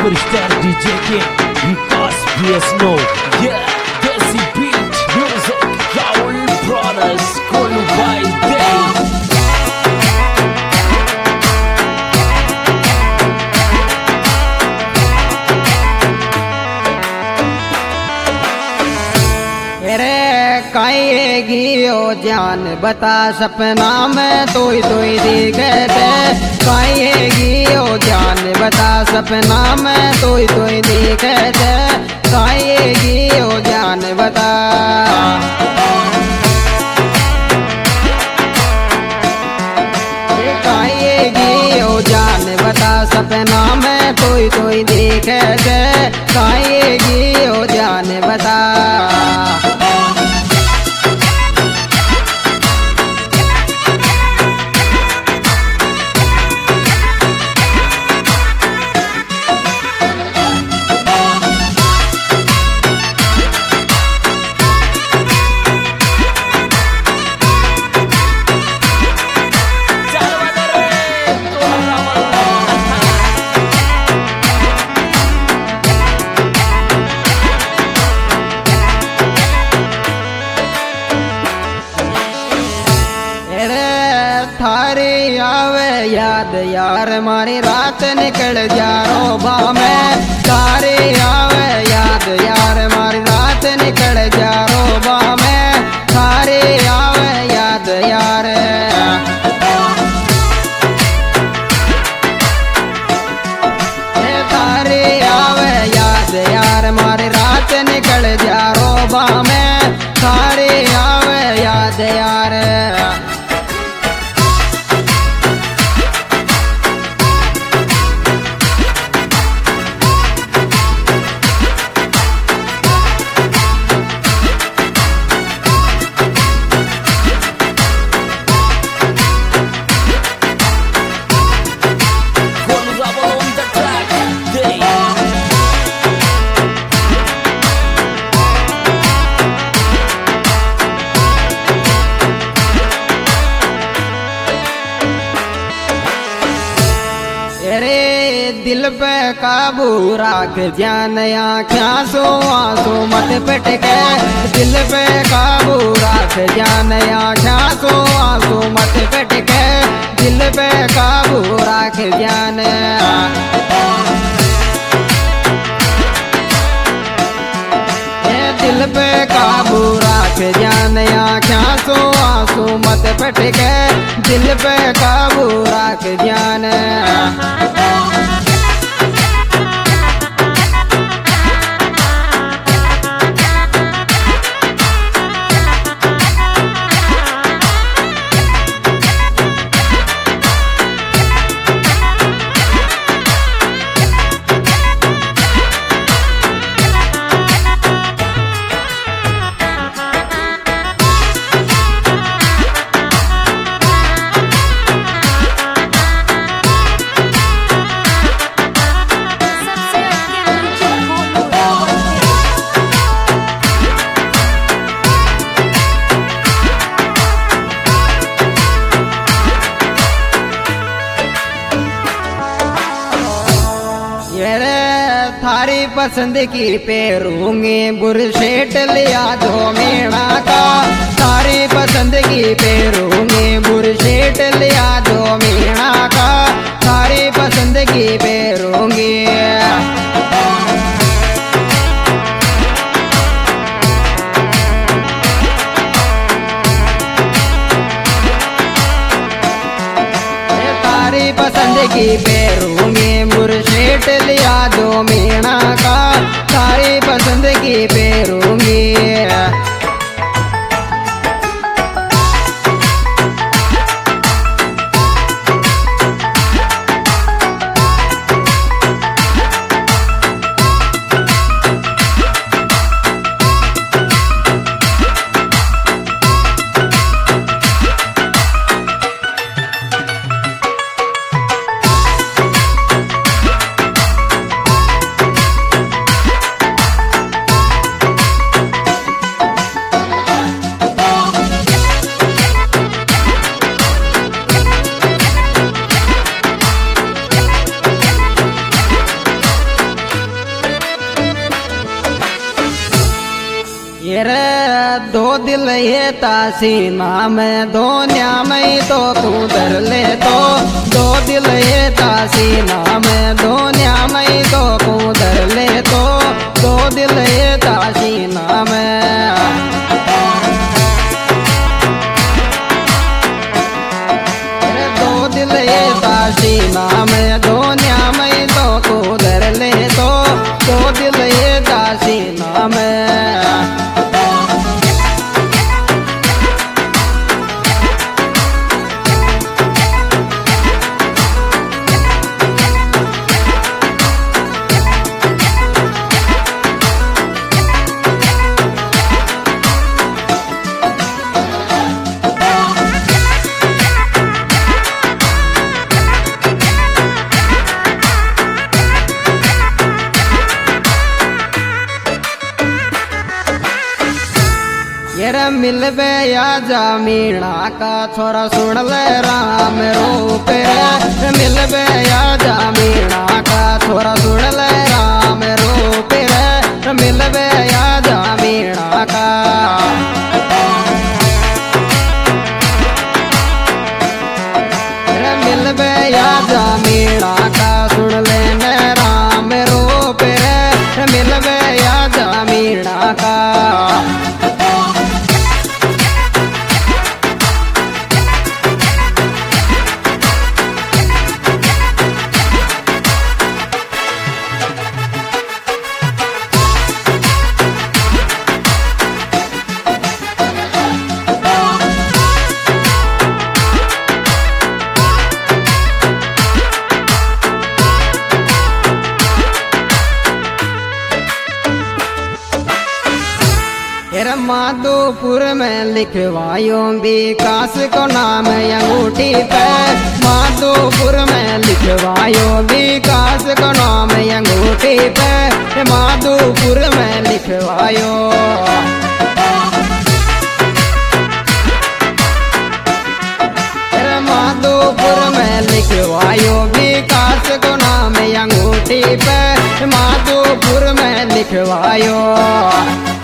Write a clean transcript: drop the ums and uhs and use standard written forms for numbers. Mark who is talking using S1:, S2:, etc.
S1: Superstar DJ King, because PS No, yeah, Desi Beat, Music, Raul Brothers, Kolu by Day.
S2: काएगी ओ जान बता सपना में तोई दिखे थे। काएगी ओ जान बता सपना में तोई दिखे थे। काएगी ओ जान बता काएगी ओ जान बता सपना में तोई दिखे थे। काएगी ओ जान बता थारी आवे याद यार मारी रात निकल जा रोबा में। थारी आवे याद यार मारी रात निकल जा रोबा में। थारी आवे याद यार थारी आवे याद यार मारी रात निकल जा रोबा में। थारी आवे याद यार दिल पे काबू राख जान आँखियाँ सो आंसू मत पटके। दिल पे काबू राख जान आँखियाँ सो आंसू मत पटके। दिल पे काबू राख जान दिल पे काबू राख जान आँखियाँ सो आंसू मत पटके। दिल पे काबू राख जान थारी पसंद की पेरूंगी बुरशेट लिया दो मीणा का। थारी पसंद की पेरूंगी बुरशेट लिया दो मीणा का। थारी पसंद की पेरूंगी थारी पसंद की पेरूंगी बुरशेट लिया दो मीणा का। थारी पसंद की पेरूंगी दिल ये तासीना में दोनिया में तो कुदर ले तो दो दिल ये तासीना में दोनिया में तो कुदर ले तो दो दिल ये तासीना में तासीना में दोनिया में तो कुदर ले तो दो दिल ये तासीना में मिलबे या जामीना का छोरा सुन ले राम रूप रे मिलबे या जामीना का छोरा सुन ले राम रूप रे मिलबे या जामीना का मिलबे या जामीना का सुन ले राम रूप रे मिलबे या जामीना का माधोपुर में लिखवायो विकास को नाम अंगूठी पे माधोपुर में लिखवायो विकास को नाम अंगूठी पे माधोपुर में लिखवायो माधोपुर में लिखवायो विकास को नाम अंगूठी पे माधोपुर में लिखवायो